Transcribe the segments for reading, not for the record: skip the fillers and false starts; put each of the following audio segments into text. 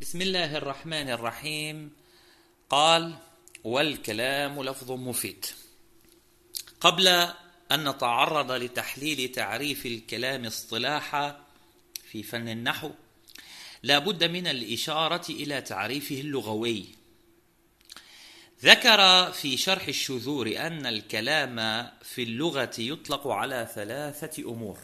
بسم الله الرحمن الرحيم. قال: والكلام لفظ مفيد. قبل أن نتعرض لتحليل تعريف الكلام اصطلاحا في فن النحو، لا بد من الإشارة إلى تعريفه اللغوي. ذكر في شرح الشذور أن الكلام في اللغة يطلق على 3 أمور.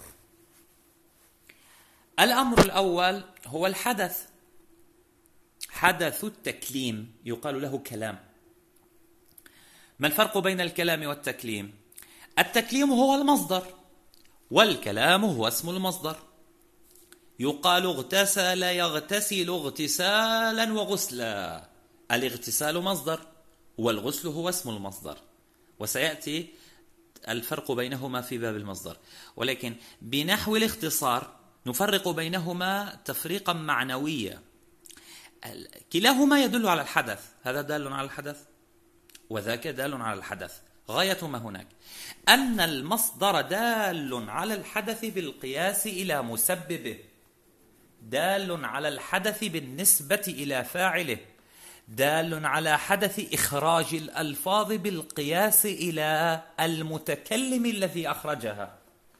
الأمر الأول هو الحدث. حدث التكليم يقال له كلام. ما الفرق بين الكلام والتكليم؟ التكليم هو المصدر، والكلام هو اسم المصدر. يقال اغتسل يغتسل اغتسالا وغسلا. الاغتسال مصدر والغسل هو اسم المصدر، وسيأتي الفرق بينهما في باب المصدر، ولكن بنحو الاختصار نفرق بينهما تفريقا معنويا. كلاهما يدل على الحدث، هذا دال على الحدث وذاك دال على الحدث. غاية ما هناك أن المصدر دال على الحدث بالقياس إلى مسببه، دال على الحدث بالنسبة إلى فاعله، دال على حدث إخراج الألفاظ بالقياس إلى المتكلم الذي أخرجها.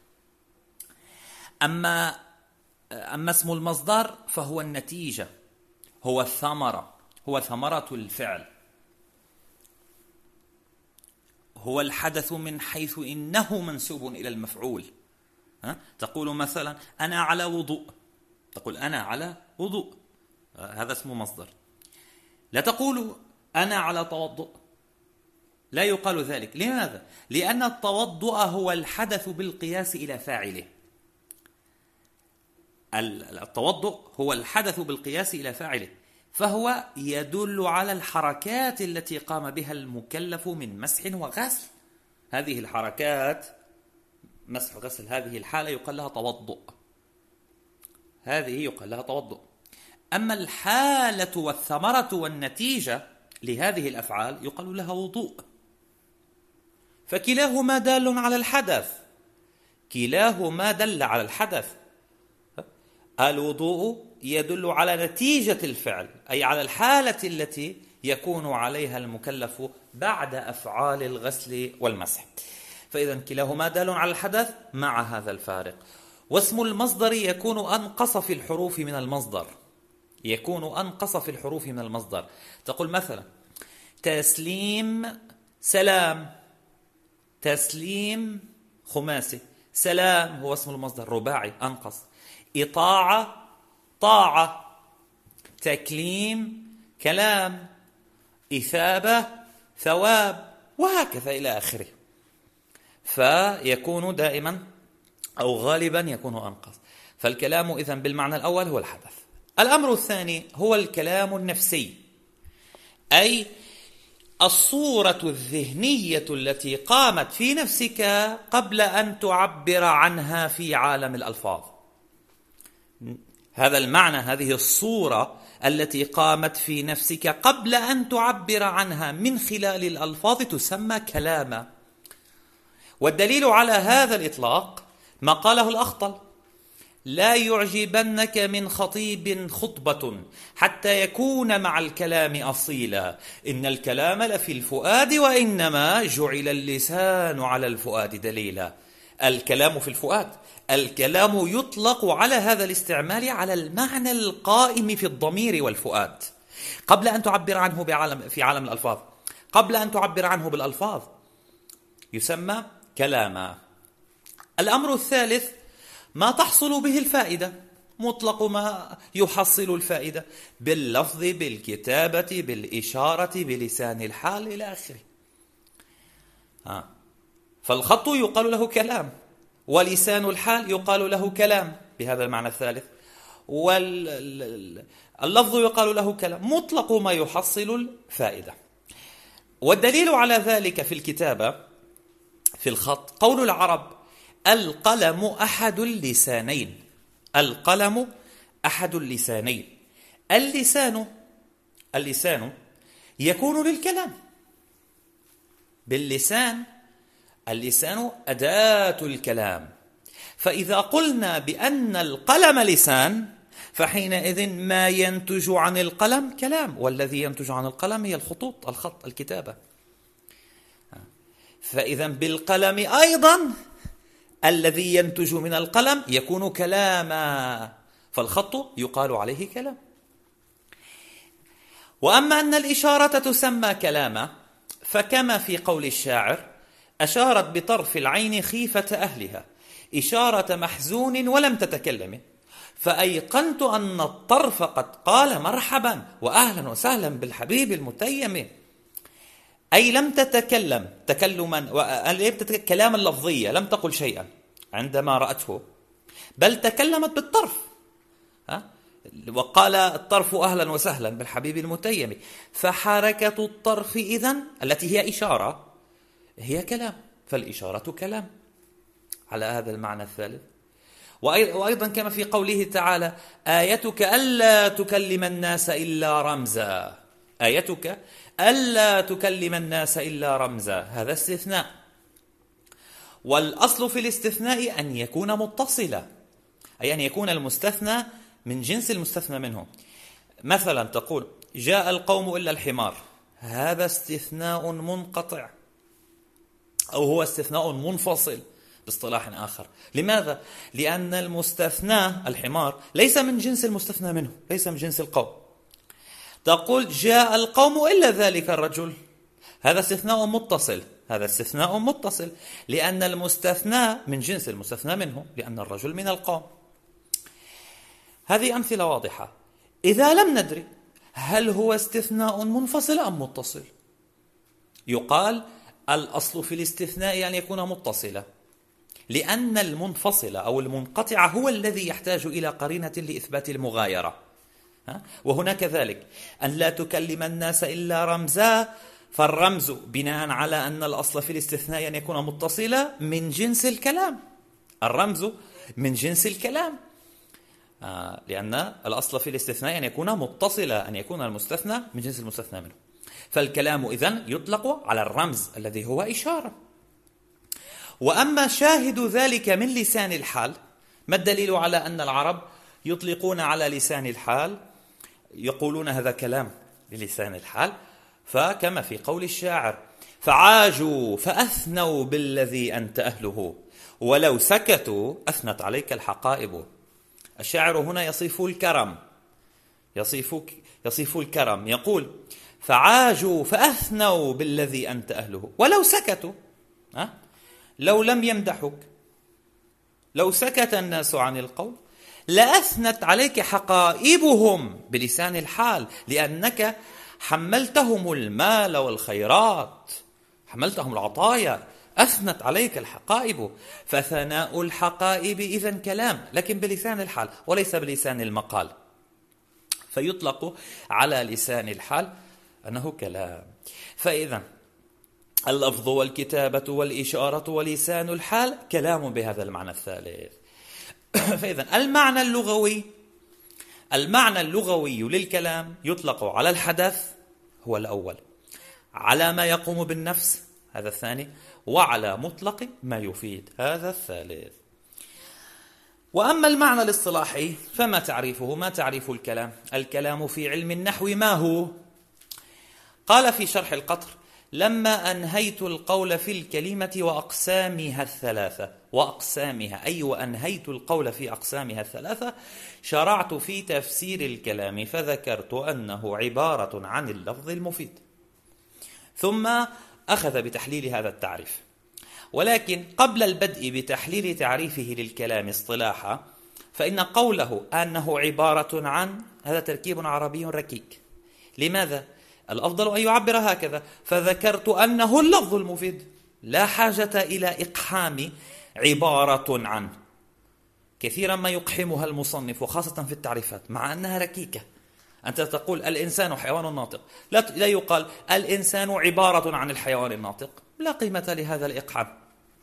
أما اسم المصدر فهو النتيجة، هو الثمرة، هو ثمرة الفعل، هو الحدث من حيث إنه منسوب إلى المفعول. تقول مثلا أنا على وضوء، تقول أنا على وضوء، هذا اسم مصدر. لا تقول أنا على توضؤ، لا يقال ذلك. لماذا؟ لأن التوضؤ هو الحدث بالقياس إلى فاعله. التوضؤ هو الحدث بالقياس إلى فاعله، فهو يدل على الحركات التي قام بها المكلف من مسح وغسل. هذه الحركات، مسح وغسل، هذه الحالة يقال لها توضؤ، هذه يقال لها توضؤ. أما الحالة والثمرة والنتيجة لهذه الأفعال يقال لها وضوء. فكلاهما دال على الحدث، كلاهما دل على الحدث. الوضوء يدل على نتيجة الفعل، أي على الحالة التي يكون عليها المكلف بعد أفعال الغسل والمسح. فإذا كلاهما دال على الحدث مع هذا الفارق. واسم المصدر يكون أنقص في الحروف من المصدر، يكون أنقص في الحروف من المصدر. تقول مثلا تسليم سلام، تسليم خماسي، سلام هو اسم المصدر رباعي أنقص. إطاعة طاعة، تكليم كلام، إثابة ثواب، وهكذا إلى آخره. فيكون دائما أو غالبا يكون أنقص. فالكلام إذن بالمعنى الأول هو الحدث. الأمر الثاني هو الكلام النفسي، أي الصورة الذهنية التي قامت في نفسك قبل أن تعبر عنها في عالم الألفاظ. هذا المعنى، هذه الصورة التي قامت في نفسك قبل أن تعبر عنها من خلال الألفاظ تسمى كلاما. والدليل على هذا الإطلاق ما قاله الأخطل: لا يعجبنك من خطيب خطبة حتى يكون مع الكلام أصيلا، إن الكلام لفي الفؤاد وإنما جعل اللسان على الفؤاد دليلا. الكلام في الفؤاد، الكلام يطلق على هذا الاستعمال على المعنى القائم في الضمير والفؤاد قبل أن تعبر عنه في عالم الألفاظ، قبل أن تعبر عنه بالألفاظ يسمى كلاما. الأمر الثالث ما تحصل به الفائدة، مطلق ما يحصل الفائدة باللفظ بالكتابة بالإشارة بلسان الحال إلى آخره. فالخط يقال له كلام، ولسان الحال يقال له كلام بهذا المعنى الثالث، واللفظ يقال له كلام، مطلق ما يحصل الفائدة. والدليل على ذلك في الكتابة في الخط قول العرب: القلم أحد اللسانين. القلم أحد اللسانين. اللسان يكون للكلام باللسان، اللسان أداة الكلام. فإذا قلنا بأن القلم لسان فحينئذ ما ينتج عن القلم كلام، والذي ينتج عن القلم هي الخطوط، الخط، الكتابة. فإذا بالقلم أيضا الذي ينتج من القلم يكون كلاما، فالخط يقال عليه كلام. وأما أن الإشارة تسمى كلاما فكما في قول الشاعر: أشارت بطرف العين خيفة أهلها إشارة محزون ولم تتكلم، فأيقنت أن الطرف قد قال مرحبا وأهلا وسهلا بالحبيب المتيم. أي لم تتكلم كلاما لفظيا، لم تقل شيئا عندما رأته، بل تكلمت بالطرف، وقال الطرف أهلا وسهلا بالحبيب المتيم. فحركة الطرف إذن التي هي إشارة هي كلام، فالإشارة كلام على هذا المعنى الثالث. وأيضا كما في قوله تعالى: آيتك ألا تكلم الناس إلا رمزا، آيتك ألا تكلم الناس إلا رمزا، هذا استثناء، والأصل في الاستثناء أن يكون متصلا، أي أن يكون المستثنى من جنس المستثنى منه. مثلا تقول: جاء القوم إلا الحمار، هذا استثناء منقطع، أو هو استثناء منفصل باصطلاح آخر. لماذا؟ لأن المستثنى الحمار ليس من جنس المستثنى منه، ليس من جنس القوم. تقول: جاء القوم إلا ذلك الرجل، هذا استثناء متصل، هذا استثناء متصل لأن المستثنى من جنس المستثنى منه، لأن الرجل من القوم. هذه أمثلة واضحة. إذا لم ندري هل هو استثناء منفصل أم متصل، يقال الأصل في الاستثناء أن يكون متصلا، لأن المنفصل أو المنقطع هو الذي يحتاج إلى قرينة لإثبات المغايرة. وهنا كذلك: أن لا تكلم الناس إلا رمزا، فالرمز بناء على أن الأصل في الاستثناء أن يكون متصلا من جنس الكلام، الرمز من جنس الكلام، لأن الأصل في الاستثناء أن يكون متصلا، أن يكون المستثنى من جنس المستثنى منه. فالكلام إذن يطلق على الرمز الذي هو إشارة. وأما شاهد ذلك من لسان الحال، ما الدليل على أن العرب يطلقون على لسان الحال، يقولون هذا كلام بلسان الحال؟ فكما في قول الشاعر: فعاجوا فأثنوا بالذي أنت أهله ولو سكتوا أثنت عليك الحقائب. الشاعر هنا يصف الكرم، يصف الكرم، يقول: فعاجوا فأثنوا بالذي أنت أهله ولو سكتوا، لو لم يمدحك، لو سكت الناس عن القول لأثنت عليك حقائبهم بلسان الحال، لأنك حملتهم المال والخيرات، حملتهم العطايا، أثنت عليك الحقائب. فثناء الحقائب إذن كلام، لكن بلسان الحال وليس بلسان المقال، فيطلق على لسان الحال أنه كلام. فإذا اللفظ والكتابة والإشارة ولسان الحال كلام بهذا المعنى الثالث. فإذا المعنى اللغوي للكلام يطلق على الحدث، هو الأول، على ما يقوم بالنفس، هذا الثاني، وعلى مطلق ما يفيد، هذا الثالث. وأما المعنى الاصطلاحي فما تعريفه؟ ما تعريف الكلام؟ الكلام في علم النحو ما هو؟ قال في شرح القطر: لما أنهيت القول في الكلمة وأقسامها الثلاثة، وأقسامها أي وأنهيت القول في أقسامها الثلاثة، شرعت في تفسير الكلام فذكرت أنه عبارة عن اللفظ المفيد. ثم أخذ بتحليل هذا التعريف، ولكن قبل البدء بتحليل تعريفه للكلام اصطلاحا، فإن قوله أنه عبارة عن، هذا تركيب عربي ركيك. لماذا؟ الأفضل أن يعبر هكذا: فذكرت أنه اللفظ المفيد، لا حاجة إلى إقحام عبارة عن. كثيرا ما يقحمها المصنف وخاصة في التعريفات مع أنها ركيكة. أنت تقول الإنسان حيوان ناطق، لا يقال الإنسان عبارة عن الحيوان الناطق، لا قيمة لهذا الإقحام.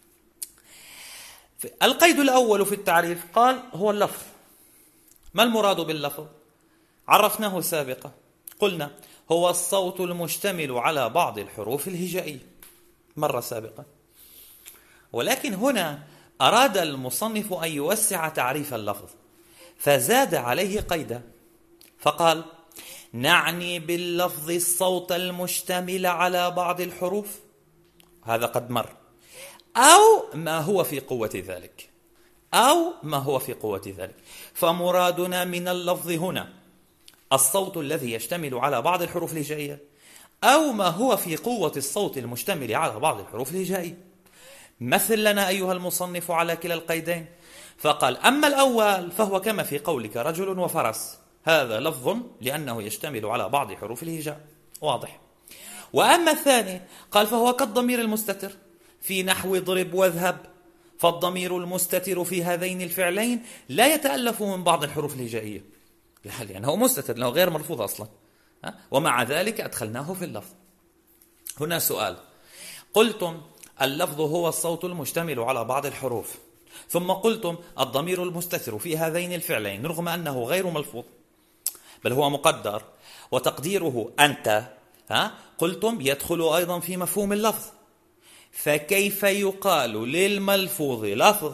القيد الأول في التعريف قال هو اللفظ. ما المراد باللفظ؟ عرفناه سابقا، قلنا هو الصوت المشتمل على بعض الحروف الهجائية مرة سابقا. ولكن هنا أراد المصنف أن يوسع تعريف اللفظ، فزاد عليه قيدا فقال: نعني باللفظ الصوت المشتمل على بعض الحروف، هذا قد مر، أو ما هو في قوة ذلك، أو ما هو في قوة ذلك. فمرادنا من اللفظ هنا الصوت الذي يشتمل على بعض الحروف الهجائية، أو ما هو في قوة الصوت المشتمل على بعض الحروف الهجائية. مثل لنا أيها المصنف على كلا القيدين، فقال: أما الأول فهو كما في قولك رجل وفرس، هذا لفظ لأنه يشتمل على بعض حروف الهجاء، واضح. وأما الثاني قال فهو كالضمير المستتر في نحو ضرب واذهب، فالضمير المستتر في هذين الفعلين لا يتألف من بعض الحروف الهجائية لأنه مستتر، لأنه غير ملفوظ أصلا، ومع ذلك أدخلناه في اللفظ. هنا سؤال: قلتم اللفظ هو الصوت المشتمل على بعض الحروف، ثم قلتم الضمير المستتر في هذين الفعلين رغم أنه غير ملفوظ بل هو مقدر وتقديره أنت، قلتم يدخل أيضا في مفهوم اللفظ، فكيف يقال للملفوظ لفظ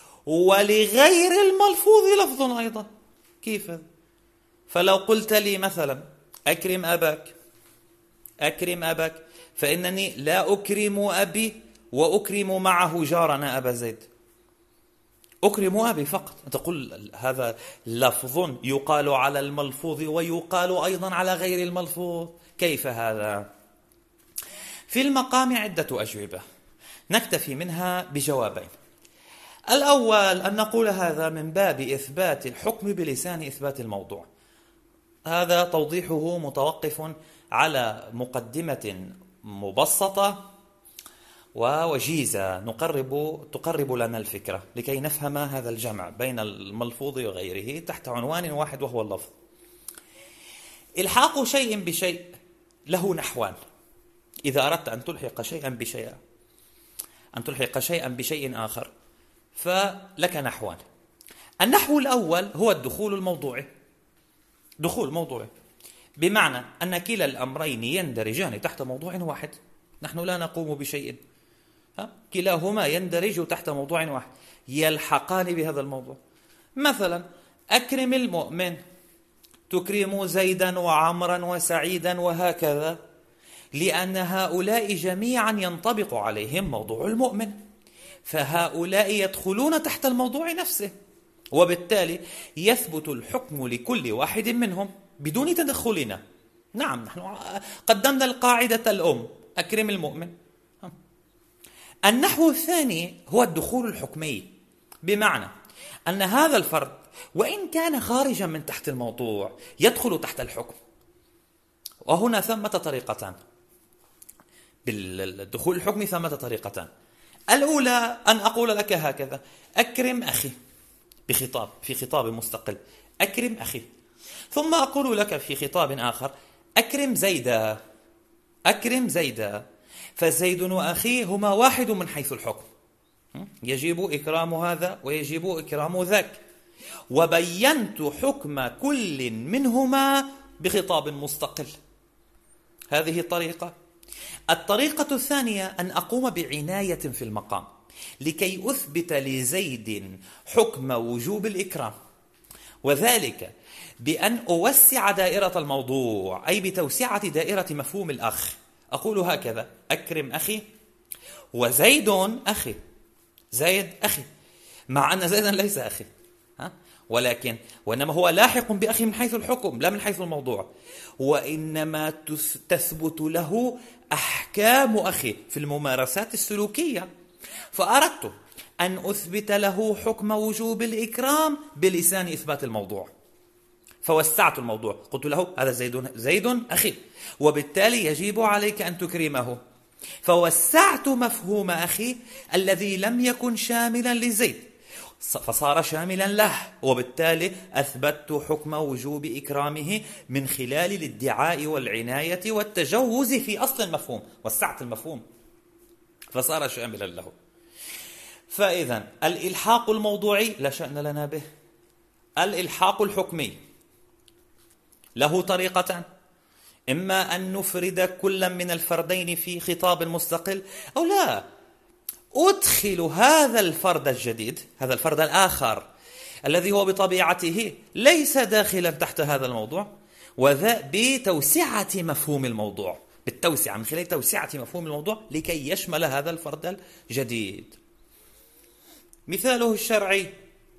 ولغير الملفوظ لفظ أيضا؟ كيف؟ فلو قلت لي مثلا أكرم أباك، أكرم أباك، فإنني لا أكرم أبي وأكرم معه جارنا أبا زيد، أكرم أبي فقط. تقول هذا لفظ يقال على الملفوظ ويقال أيضا على غير الملفوظ، كيف هذا؟ في المقام عدة أجوبة نكتفي منها بجوابين. الأول أن نقول هذا من باب إثبات الحكم بلسان إثبات الموضوع، هذا توضيحه متوقف على مقدمة مبسطة ووجيزة تقرب لنا الفكرة لكي نفهم هذا الجمع بين الملفوظ وغيره تحت عنوان واحد وهو اللفظ. إلحاق شيء بشيء له نحوان، إذا أردت أن تلحق شيئا بشيء آخر فلك نحوان. النحو الأول هو الدخول الموضوعي، دخول موضوعي، بمعنى أن كلا الأمرين يندرجان تحت موضوع واحد، نحن لا نقوم بشيء، كلاهما يندرج تحت موضوع واحد، يلحقان بهذا الموضوع. مثلا أكرم المؤمن، تكرم زيدا وعمرا وسعيدا وهكذا، لأن هؤلاء جميعا ينطبق عليهم موضوع المؤمن، فهؤلاء يدخلون تحت الموضوع نفسه، وبالتالي يثبت الحكم لكل واحد منهم بدون تدخلنا. نعم، نحن قدمنا القاعدة الأم، أكرم المؤمن. النحو الثاني هو الدخول الحكمي، بمعنى أن هذا الفرد وإن كان خارجا من تحت الموضوع يدخل تحت الحكم. وهنا ثمة طريقتان بالدخول الحكمي، ثمة طريقتان. الأولى أن أقول لك هكذا: أكرم أخي، في خطاب مستقل، أكرم أخي، ثم أقول لك في خطاب آخر: أكرم زيدا، أكرم زيدا، فزيد وأخي هما واحد من حيث الحكم، يجب إكرام هذا ويجب إكرام ذاك، وبينت حكم كل منهما بخطاب مستقل. هذه طريقة. الطريقة الثانية أن أقوم بعناية في المقام لكي أثبت لزيد حكم وجوب الإكرام، وذلك بأن أوسع دائرة الموضوع، أي بتوسعة دائرة مفهوم الأخ. أقول هكذا: أكرم أخي، وزيد أخي، زيد أخي، مع أن زيدا ليس أخي، وإنما هو لاحق بأخي من حيث الحكم لا من حيث الموضوع، وإنما تثبت له أحكام أخي في الممارسات السلوكية، فأردت أن أثبت له حكم وجوب الإكرام بلسان إثبات الموضوع، فوسعت الموضوع، قلت له هذا زيد أخي، وبالتالي يجب عليك أن تكرمه، فوسعت مفهوم أخي الذي لم يكن شاملا لزيد فصار شاملا له، وبالتالي أثبتت حكم وجوب إكرامه من خلال الادعاء والعناية والتجوز في أصل المفهوم، وسعت المفهوم فصار شاملا له. فإذا الإلحاق الموضوعي لا شأن لنا به. الإلحاق الحكمي له طريقتان: إما أن نفرد كل من الفردين في خطاب مستقل، أو لا، أدخل هذا الفرد الجديد، هذا الفرد الآخر، الذي هو بطبيعته ليس داخلا تحت هذا الموضوع، وذا بتوسعة مفهوم الموضوع، بالتوسعة من خلال توسعة مفهوم الموضوع لكي يشمل هذا الفرد الجديد. مثاله الشرعي: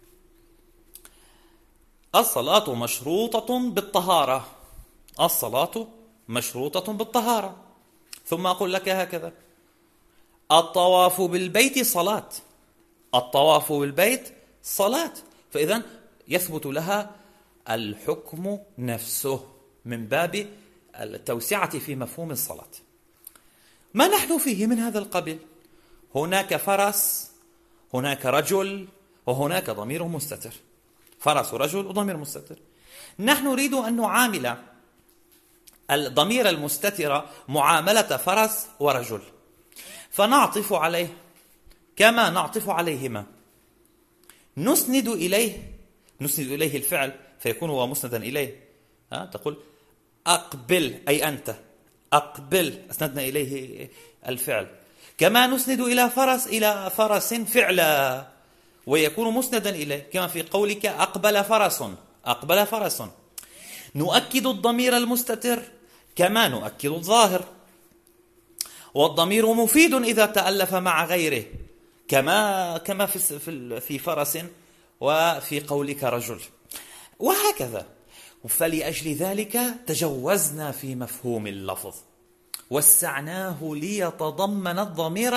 الصلاة مشروطة بالطهارة. الصلاة مشروطة بالطهارة. ثم أقول لك هكذا: الطواف بالبيت صلاة. الطواف بالبيت صلاة. فإذا يثبت لها الحكم نفسه من باب التوسعة في مفهوم الصلاة. ما نحن فيه من هذا القبيل؟ هناك فرس، هناك رجل، وهناك ضمير مستتر. فرس ورجل وضمير مستتر. نحن نريد أن نعامل الضمير المستتر معاملة فرس ورجل، فنعطف عليه كما نعطف عليهما. نسند إليه الفعل فيكون هو مسندا إليه. تقول أقبل، أي أنت أقبل، أسندنا إليه الفعل. كما نسند إلى فرس فعلا ويكون مسندا إليه، كما في قولك أقبل فرس. أقبل فرس. نؤكد الضمير المستتر كما نؤكد الظاهر، والضمير مفيد إذا تألف مع غيره، كما في فرس وفي قولك رجل، وهكذا. فلأجل ذلك تجوزنا في مفهوم اللفظ، وسعناه ليتضمن الضمير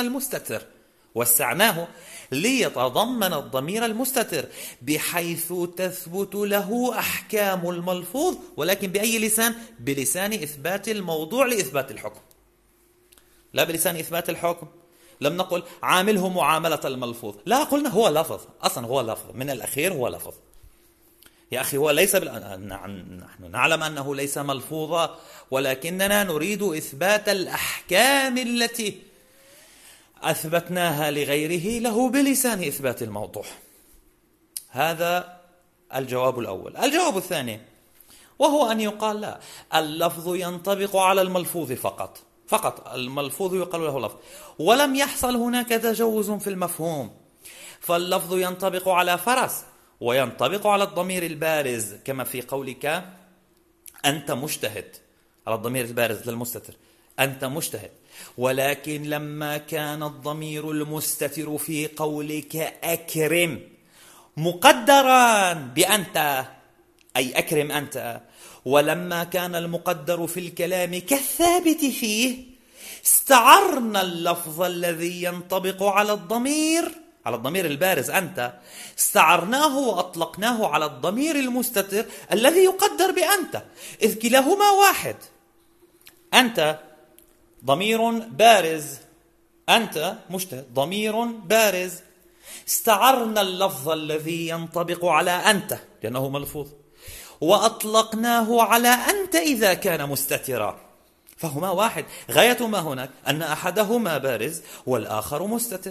المستتر، بحيث تثبت له أحكام الملفوظ، ولكن بأي لسان؟ بلسان إثبات الموضوع لإثبات الحكم، لا بلسان إثبات الحكم. لم نقل عامله معاملة الملفوظ، لا، قلنا هو لفظ، أصلا هو لفظ من الأخير، هو لفظ. يا أخي هو ليس نحن نعلم أنه ليس ملفوظا، ولكننا نريد إثبات الأحكام التي أثبتناها لغيره له بلسان إثبات الموضوع. هذا الجواب الأول. الجواب الثاني وهو أن يقال لا، اللفظ ينطبق على الملفوظ فقط الملفوظ يقال له لفظ، ولم يحصل هناك تجوز في المفهوم، فاللفظ ينطبق على فرس وينطبق على الضمير البارز، كما في قولك أنت مجتهد، على الضمير البارز للمستتر، أنت مجتهد. ولكن لما كان الضمير المستتر في قولك أكرم مقدرا بأنت، أي أكرم أنت، ولما كان المقدر في الكلام كالثابت فيه، استعرنا اللفظ الذي ينطبق على الضمير البارز أنت، استعرناه وأطلقناه على الضمير المستتر الذي يقدر بأنت، إذ كلاهما واحد. أنت ضمير بارز، أنت مجتهد ضمير بارز. استعرنا اللفظ الذي ينطبق على أنت لأنه ملفوظ، وأطلقناه على أنت إذا كان مستترا، فهما واحد. غاية ما هناك أن أحدهما بارز والآخر مستتر،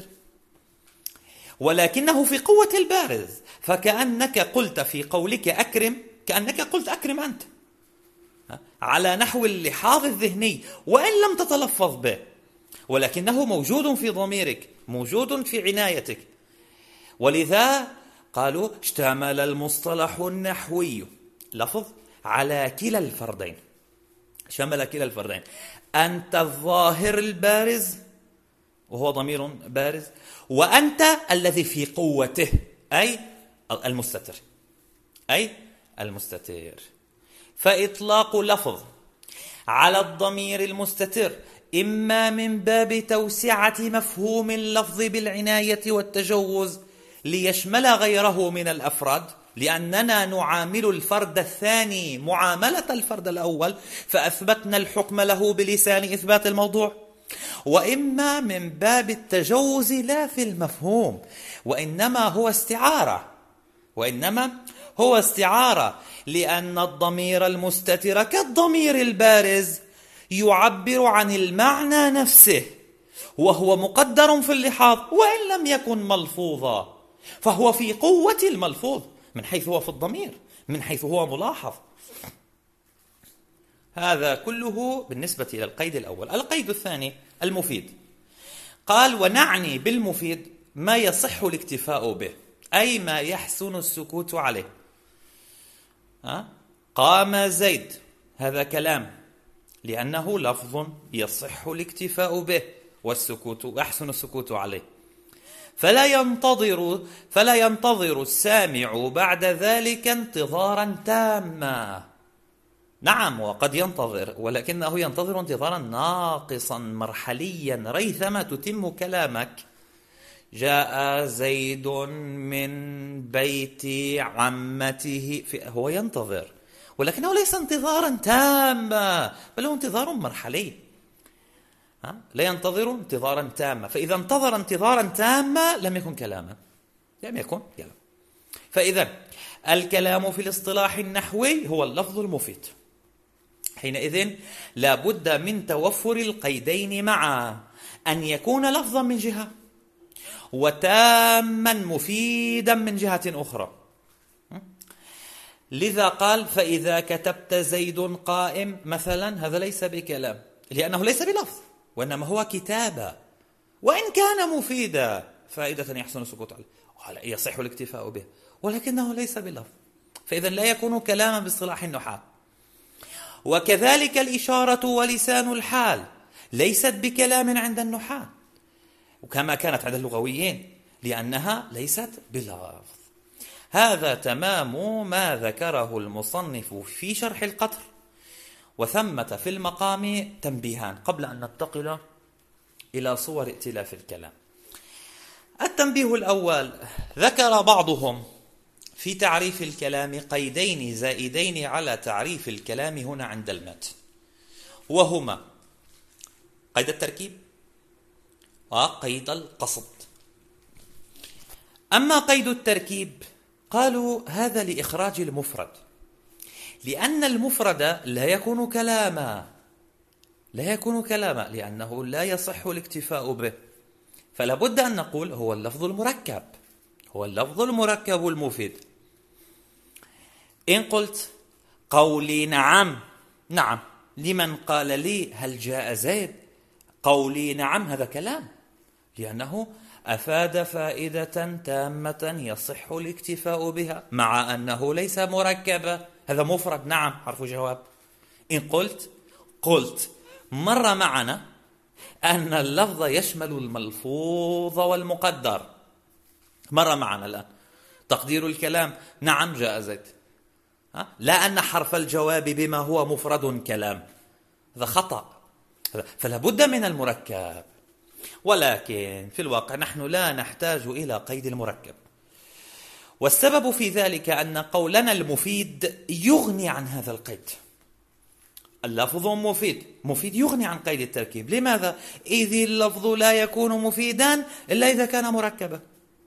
ولكنه في قوة البارز، فكأنك قلت في قولك أكرم، كأنك قلت أكرم أنت، على نحو اللحاظ الذهني، وإن لم تتلفظ به، ولكنه موجود في ضميرك، موجود في عنايتك. ولذا قالوا اشتمل المصطلح النحوي لفظ على كلا الفردين، شمل كلا الفردين. أنت الظاهر البارز وهو ضمير بارز، وأنت الذي في قوته أي المستتر. فإطلاق لفظ على الضمير المستتر إما من باب توسعة مفهوم اللفظ بالعناية والتجوز ليشمل غيره من الأفراد، لأننا نعامل الفرد الثاني معاملة الفرد الأول، فأثبتنا الحكم له بلسان إثبات الموضوع. وإما من باب التجوز لا في المفهوم، وإنما هو استعارة، لأن الضمير المستتر كالضمير البارز يعبر عن المعنى نفسه، وهو مقدر في اللحاظ وإن لم يكن ملفوظا، فهو في قوة الملفوظ من حيث هو في الضمير، من حيث هو ملاحظ. هذا كله بالنسبة إلى القيد الأول. القيد الثاني المفيد، قال ونعني بالمفيد ما يصح الاكتفاء به، أي ما يحسن السكوت عليه. قام زيد، هذا كلام لأنه لفظ يصح الاكتفاء به والسكوت أحسن السكوت عليه. فلا ينتظر السامع بعد ذلك انتظارا تاما. نعم، وقد ينتظر، ولكنه ينتظر انتظارا ناقصا مرحليا ريثما تتم كلامك. جاء زيد من بيت عمته، هو ينتظر، ولكنه ليس انتظارا تاما، بل هو انتظار مرحلي. لا ينتظر انتظارا تاما، فإذا انتظر انتظارا تاما لم يكن كلاما، لم يكن كلام. فإذا الكلام في الاصطلاح النحوي هو اللفظ المفيد. حينئذ لا بد من توفر القيدين معا، أن يكون لفظا من جهة وتاما مفيدا من جهة أخرى. لذا قال فإذا كتبت زيد قائم مثلا، هذا ليس بكلام لأنه ليس بلفظ، وإنما هو كتابة، وإن كان مفيدا فائدة يحسن السكوت عليه يصح الاكتفاء به، ولكنه ليس بلفظ، فإذا لا يكون كلاما باصطلاح النحاة. وكذلك الإشارة ولسان الحال ليست بكلام عند النحاة، وكما كانت عند اللغويين، لأنها ليست بلفظ. هذا تمام ما ذكره المصنف في شرح القطر. وثمة في المقام تنبيهان قبل أن ننتقل إلى صور ائتلاف الكلام. التنبيه الأول، ذكر بعضهم في تعريف الكلام قيدين زائدين على تعريف الكلام هنا عند المتن، وهما قيد التركيب وقيد القصد. أما قيد التركيب قالوا هذا لإخراج المفرد، لأن المفرد لا يكون كلاما، لأنه لا يصح الاكتفاء به، فلا بد أن نقول هو اللفظ المركب المفيد. إن قلت قولي نعم لمن قال لي هل جاء زيد، قولي نعم هذا كلام، لأنه أفاد فائدة تامة يصح الاكتفاء بها، مع أنه ليس مركبا، هذا مفرد. نعم حرف جواب. إن قلت مر معنا أن اللفظ يشمل الملفوظ والمقدر، مر معنا الآن تقدير الكلام نعم جاء زيد، لا أن حرف الجواب بما هو مفرد كلام، هذا خطأ، فلا بد من المركب. ولكن في الواقع نحن لا نحتاج إلى قيد المركب، والسبب في ذلك أن قولنا المفيد يغني عن هذا القيد. اللفظ مفيد يغني عن قيد التركيب. لماذا؟ إذ اللفظ لا يكون مفيدا إلا إذا كان مركبا،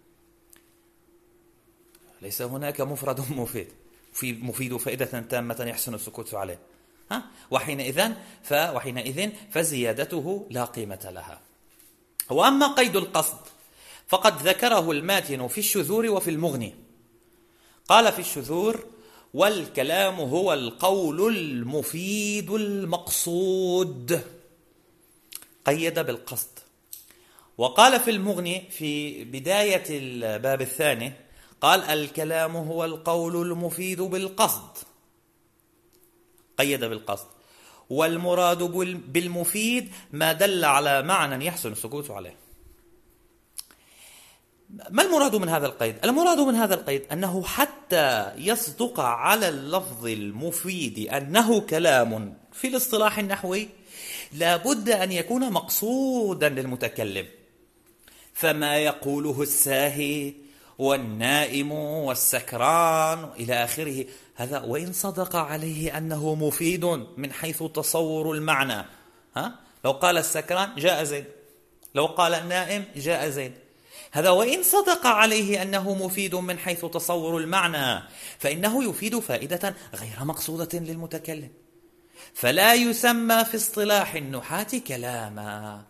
ليس هناك مفرد مفيد فائدة تامة يحسن السكوت عليه، وحينئذ فزيادته لا قيمة لها. وأما قيد القصد فقد ذكره الماتن في الشذور وفي المغني. قال في الشذور والكلام هو القول المفيد المقصود، قيد بالقصد. وقال في المغني في بداية الباب الثاني قال الكلام هو القول المفيد بالقصد، قيد بالقصد. والمراد بالمفيد ما دل على معنى يحسن السكوت عليه. ما المراد من هذا القيد؟ المراد من هذا القيد أنه حتى يصدق على اللفظ المفيد أنه كلام في الاصطلاح النحوي لا بد أن يكون مقصودا للمتكلم، فما يقوله الساهي والنائم والسكران إلى آخره، هذا وإن صدق عليه أنه مفيد من حيث تصور المعنى، لو قال السكران جاء زيد، لو قال النائم جاء زيد، هذا وإن صدق عليه أنه مفيد من حيث تصور المعنى، فإنه يفيد فائدة غير مقصودة للمتكلم، فلا يسمى في اصطلاح النحاة كلاما،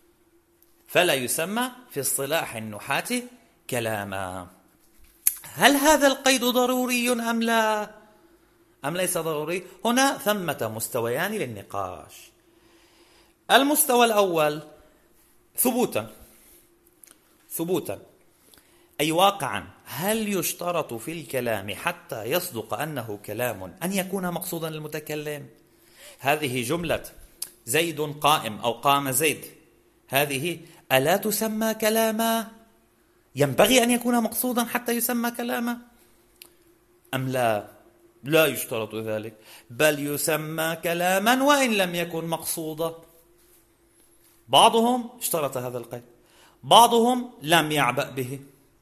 هل هذا القيد ضروري أم لا؟ أم ليس ضروري؟ هنا ثمة مستويان للنقاش. المستوى الأول ثبوتا، أي واقعا هل يشترط في الكلام حتى يصدق أنه كلام أن يكون مقصودا للمتكلم؟ هذه جملة زيد قائم أو قام زيد، هذه ألا تسمى كلاما؟ ينبغي أن يكون مقصودا حتى يسمى كلاما أم لا؟ لا يشترط ذلك، بل يسمى كلاما وإن لم يكن مقصودا. بعضهم اشترط هذا القيد، بعضهم لم يعبأ به.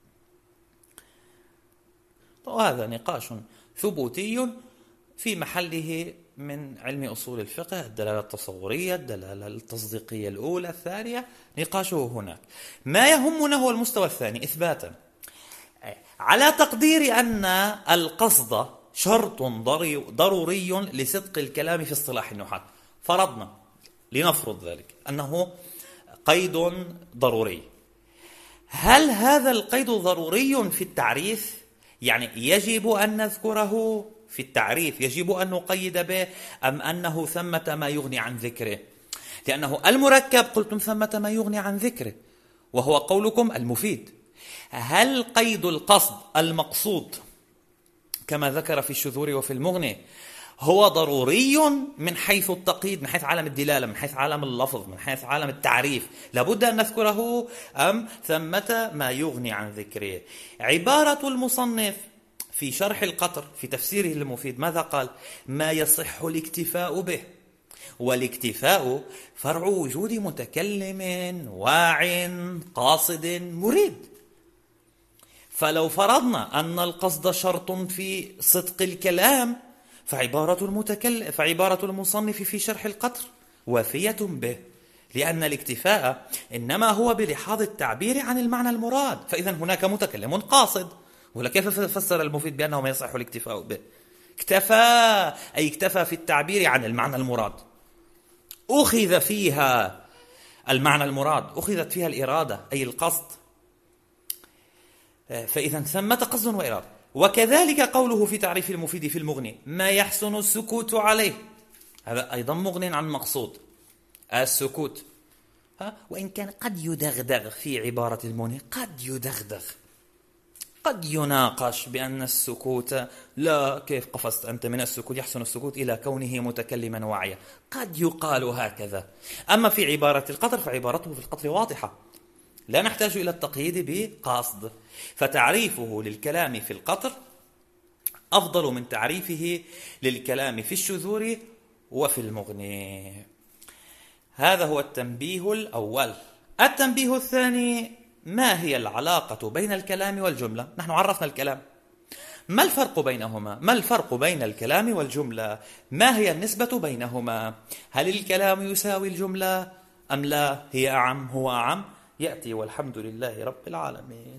وهذا نقاش ثبوتي في محله من علم أصول الفقه، الدلالة التصورية، الدلالة التصديقية الأولى الثانية، نقاشه هناك. ما يهمنا هو المستوى الثاني إثباتا، على تقدير أن القصد شرط ضروري لصدق الكلام في اصطلاح النحاة. فرضنا لنفرض ذلك أنه قيد ضروري. هل هذا القيد ضروري في التعريف؟ يعني يجب أن نذكره في التعريف، يجب أن نقيد به، أم أنه ثمة ما يغني عن ذكره؟ لأنه المركب قلتم ثمة ما يغني عن ذكره، وهو قولكم المفيد. هل قيد القصد المقصود كما ذكر في الشذور وفي المغني هو ضروري من حيث التقييد، من حيث عالم الدلالة، من حيث عالم اللفظ، من حيث عالم التعريف لابد أن نذكره، أم ثمة ما يغني عن ذكره؟ عبارة المصنف في شرح القطر في تفسيره المفيد ماذا قال؟ ما يصح الاكتفاء به، والاكتفاء فرع وجود متكلم واع قاصد مريد. فلو فرضنا أن القصد شرط في صدق الكلام فعبارة المصنف في شرح القطر وافية به، لأن الاكتفاء إنما هو بلحاظ التعبير عن المعنى المراد، فإذا هناك متكلم قاصد. ولا كيف فسر المفيد بأنه ما يصح الاكتفاء به؟ اكتفى، أي اكتفى في التعبير عن المعنى المراد، أخذ فيها المعنى المراد، أخذت فيها الإرادة أي القصد، فإذا ثمة قصد وإرادة. وكذلك قوله في تعريف المفيد في المغني ما يحسن السكوت عليه، هذا أيضا مغن عن مقصود السكوت، وإن كان قد يدغدغ في عبارة المغني، قد يدغدغ، قد يناقش بأن السكوت لا، كيف قفزت أنت من السكوت، يحسن السكوت إلى كونه متكلما واعيا، قد يقال هكذا. أما في عبارة القطر فعبارته في القطر واضحة، لا نحتاج إلى التقييد بقصد، فتعريفه للكلام في القطر أفضل من تعريفه للكلام في الشذور وفي المغني. هذا هو التنبيه الأول. التنبيه الثاني: ما هي العلاقة بين الكلام والجملة؟ نحن عرفنا الكلام، ما الفرق بينهما؟ ما الفرق بين الكلام والجملة؟ ما هي النسبة بينهما؟ هل الكلام يساوي الجملة أم لا؟ هي أعم، هو أعم؟ يأتي والحمد لله رب العالمين.